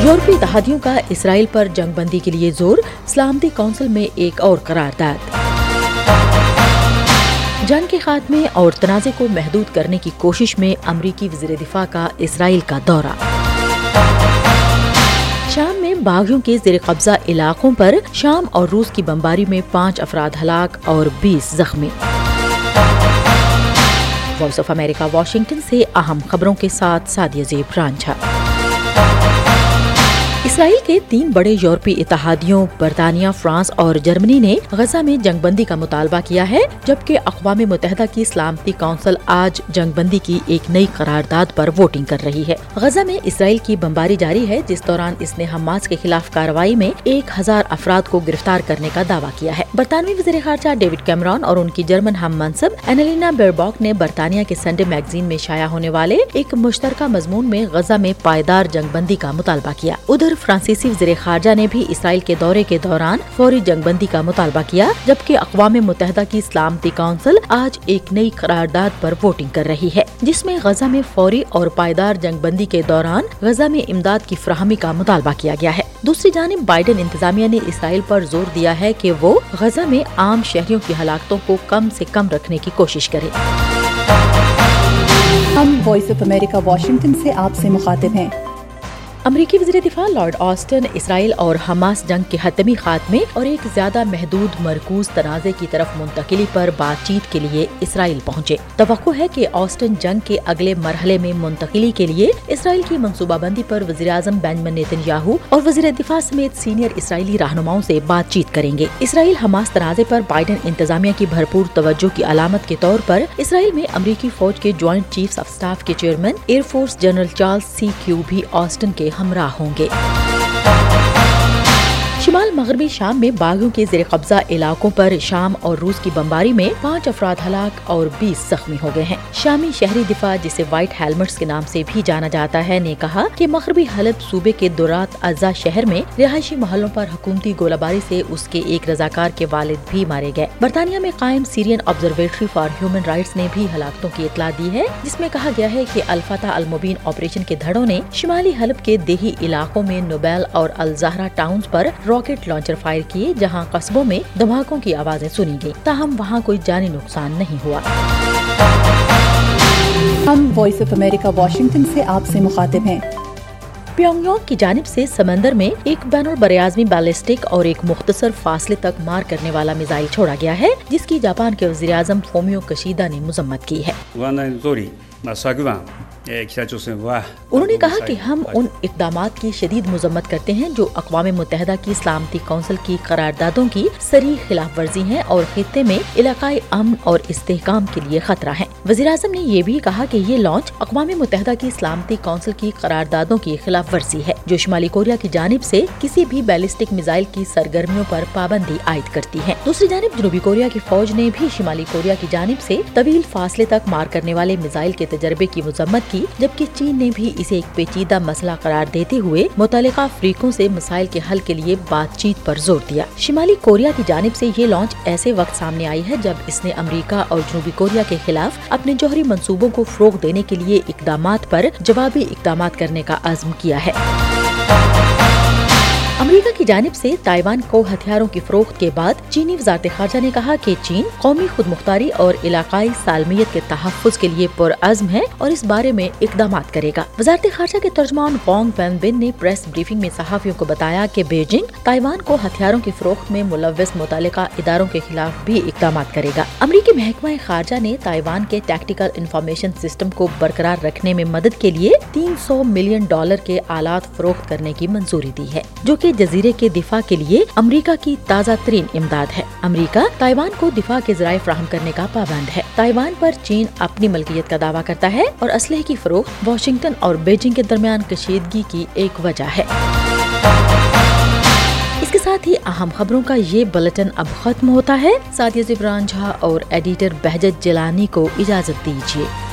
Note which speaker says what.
Speaker 1: یورپی اتحادیوں کا اسرائیل پر جنگ بندی کے لیے زور، سلامتی کونسل میں ایک اور قرارداد۔ جنگ کے خاتمے اور تنازع کو محدود کرنے کی کوشش میں امریکی وزیر دفاع کا اسرائیل کا دورہ۔ شام میں باغیوں کے زیر قبضہ علاقوں پر شام اور روس کی بمباری میں 5 افراد ہلاک اور 20 زخمی۔ وائس آف امریکہ واشنگٹن سے اہم خبروں کے ساتھ سعدیہ زیب رانجھا۔ اسرائیل کے 3 بڑے یورپی اتحادیوں برطانیہ، فرانس اور جرمنی نے غزہ میں جنگ بندی کا مطالبہ کیا ہے، جبکہ اقوام متحدہ کی سلامتی کونسل آج جنگ بندی کی ایک نئی قرارداد پر ووٹنگ کر رہی ہے۔ غزہ میں اسرائیل کی بمباری جاری ہے، جس دوران اس نے حماس کے خلاف کارروائی میں 1000 افراد کو گرفتار کرنے کا دعویٰ کیا ہے۔ برطانوی وزیر خارجہ ڈیوڈ کیمرون اور ان کی جرمن ہم منصب اینالینا بیرباک نے برطانیہ کے سنڈے میگزین میں شائع ہونے والے ایک مشترکہ مضمون میں غزہ میں پائیدار جنگ بندی کا مطالبہ کیا۔ ادھر فرانسیسی وزیر خارجہ نے بھی اسرائیل کے دورے کے دوران فوری جنگ بندی کا مطالبہ کیا، جبکہ اقوام متحدہ کی سلامتی کونسل آج ایک نئی قرارداد پر ووٹنگ کر رہی ہے، جس میں غزہ میں فوری اور پائیدار جنگ بندی کے دوران غزہ میں امداد کی فراہمی کا مطالبہ کیا گیا ہے۔ دوسری جانب بائیڈن انتظامیہ نے اسرائیل پر زور دیا ہے کہ وہ غزہ میں عام شہریوں کی ہلاکتوں کو کم سے کم رکھنے کی کوشش کرے۔
Speaker 2: ہم وائس آف امریکہ واشنگٹن سے آپ سے مخاطب ہیں۔
Speaker 1: امریکی وزیر دفاع لارڈ آسٹن اسرائیل اور حماس جنگ کے حتمی خاتمے اور ایک زیادہ محدود مرکوز تنازع کی طرف منتقلی پر بات چیت کے لیے اسرائیل پہنچے۔ توقع ہے کہ آسٹن جنگ کے اگلے مرحلے میں منتقلی کے لیے اسرائیل کی منصوبہ بندی پر وزیر اعظم بنیامین نیتن یاہو اور وزیر دفاع سمیت سینئر اسرائیلی رہنماؤں سے بات چیت کریں گے۔ اسرائیل حماس تنازع پر بائیڈن انتظامیہ کی بھرپور توجہ کی علامت کے طور پر اسرائیل میں امریکی فوج کے جوائنٹ چیفز آف اسٹاف کے chairman air force general Charles C Q بھی آسٹن کے ہمراہ ہوں گے۔ شمال مغربی شام میں باغیوں کے زیر قبضہ علاقوں پر شام اور روس کی بمباری میں 5 افراد ہلاک اور 20 زخمی ہو گئے ہیں۔ شامی شہری دفاع، جسے وائٹ ہیلمٹس کے نام سے بھی جانا جاتا ہے، نے کہا کہ مغربی حلب صوبے کے درات اعزا شہر میں رہائشی محلوں پر حکومتی گولہ باری سے اس کے ایک رضاکار کے والد بھی مارے گئے۔ برطانیہ میں قائم Syrian observatory for human rights نے بھی ہلاکتوں کی اطلاع دی ہے، جس میں کہا گیا ہے کہ الفتح المبین آپریشن کے دھڑوں نے شمالی حلب کے دیہی علاقوں میں نوبیل اور الزہرا ٹاؤنز پر راکٹ لانچر فائر کیے، جہاں قصبوں میں دھماکوں کی آوازیں سنی گئیں، تاہم وہاں کوئی جانی نقصان نہیں ہوا۔
Speaker 2: ہم وائس آف امریکہ واشنگٹن سے آپ سے مخاطب ہیں۔
Speaker 1: پیونگ یانگ کی جانب سے سمندر میں ایک بین البراعظمی بیلسٹک اور ایک مختصر فاصلے تک مار کرنے والا میزائل چھوڑا گیا ہے، جس کی جاپان کے وزیر اعظم فومیو کشیدا نے مذمت کی ہے۔ انہوں نے کہا کہ ہم ان اقدامات کی شدید مذمت کرتے ہیں جو اقوام متحدہ کی سلامتی کونسل کی قراردادوں کی صریح خلاف ورزی ہیں اور خطے میں علاقائی امن اور استحکام کے لیے خطرہ ہیں۔ وزیر اعظم نے یہ بھی کہا کہ یہ لانچ اقوام متحدہ کی سلامتی کونسل کی قراردادوں کی خلاف ورزی ہے، جو شمالی کوریا کی جانب سے کسی بھی بیلسٹک میزائل کی سرگرمیوں پر پابندی عائد کرتی ہے۔ دوسری جانب جنوبی کوریا کی فوج نے بھی شمالی کوریا کی جانب سے طویل فاصلے تک مار کرنے والے میزائل کے تجربے کی مذمت کی، جبکہ چین نے بھی اسے ایک پیچیدہ مسئلہ قرار دیتے ہوئے متعلقہ فریقوں سے مسائل کے حل کے لیے بات چیت پر زور دیا۔ شمالی کوریا کی جانب سے یہ لانچ ایسے وقت سامنے آئی ہے جب اس نے امریکہ اور جنوبی کوریا کے خلاف اپنے جوہری منصوبوں کو فروغ دینے کے لیے اقدامات پر جوابی اقدامات کرنے کا عزم کیا ہے۔ امریکہ کی جانب سے تائیوان کو ہتھیاروں کی فروخت کے بعد چینی وزارت خارجہ نے کہا کہ چین قومی خود مختاری اور علاقائی سالمیت کے تحفظ کے لیے پرعزم ہے اور اس بارے میں اقدامات کرے گا۔ وزارت خارجہ کے ترجمان وانگ وینبن نے پریس بریفنگ میں صحافیوں کو بتایا کہ بیجنگ تائیوان کو ہتھیاروں کی فروخت میں ملوث متعلقہ اداروں کے خلاف بھی اقدامات کرے گا۔ امریکی محکمہ خارجہ نے تائیوان کے ٹیکٹیکل انفارمیشن سسٹم کو برقرار رکھنے میں مدد کے لیے $300 ملین کے آلات فروخت کرنے کی منظوری دی ہے، جو کہ جزیرے کے دفاع کے لیے امریکہ کی تازہ ترین امداد ہے۔ امریکہ تائیوان کو دفاع کے ذرائع فراہم کرنے کا پابند ہے۔ تائیوان پر چین اپنی ملکیت کا دعویٰ کرتا ہے اور اسلحے کی فروخت واشنگٹن اور بیجنگ کے درمیان کشیدگی کی ایک وجہ ہے۔ اس کے ساتھ ہی اہم خبروں کا یہ بلٹن اب ختم ہوتا ہے۔ سعدیہ زیب رانجھا اور ایڈیٹر بہجت جیلانی کو اجازت دیجیے۔